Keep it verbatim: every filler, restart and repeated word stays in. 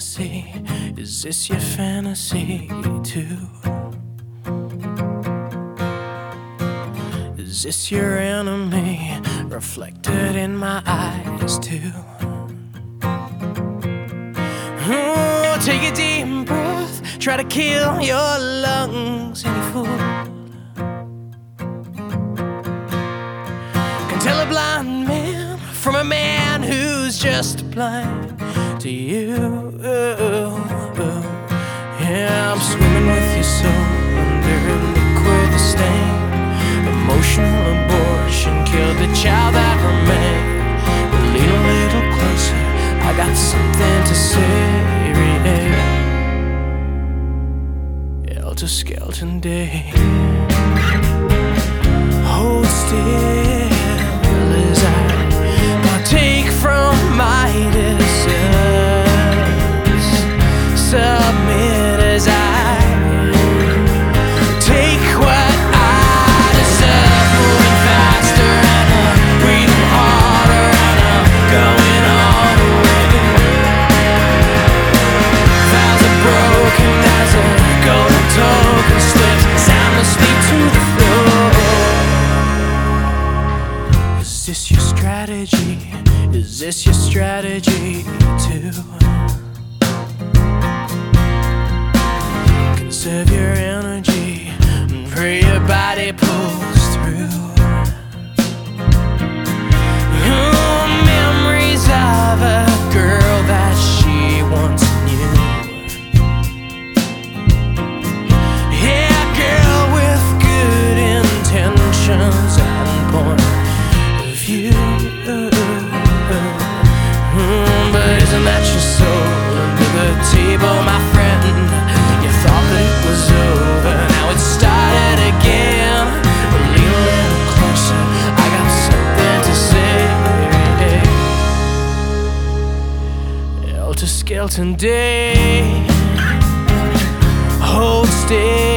fantasy? Is this your fantasy too? Is this your enemy reflected in my eyes too? Ooh, take a deep breath, try to kill your lungs, any fool can tell a blind man from a man who's just blind to you. Yeah, I'm swimming with your soul under a liquid stain. Emotional abortion killed the child that remained. Lean a little closer, I got something to say. Helter Skelton Day. Hold still as I partake from my innocence. Submit as I take what I deserve. Moving faster and I'm breathing harder and I'm going all the way. Vows are broken as a golden token slips soundlessly to the floor. Is this your strategy? Is this your strategy too? Conserve your energy and pray your body pulls through. Oh, memories of a girl that she once knew. Yeah, girl with good intentions and point of view. But isn't that your soul under the table, my friend? You thought that it was over, now it started again. Lean a little closer, I got something to say. Helter Skelton Day. Hold still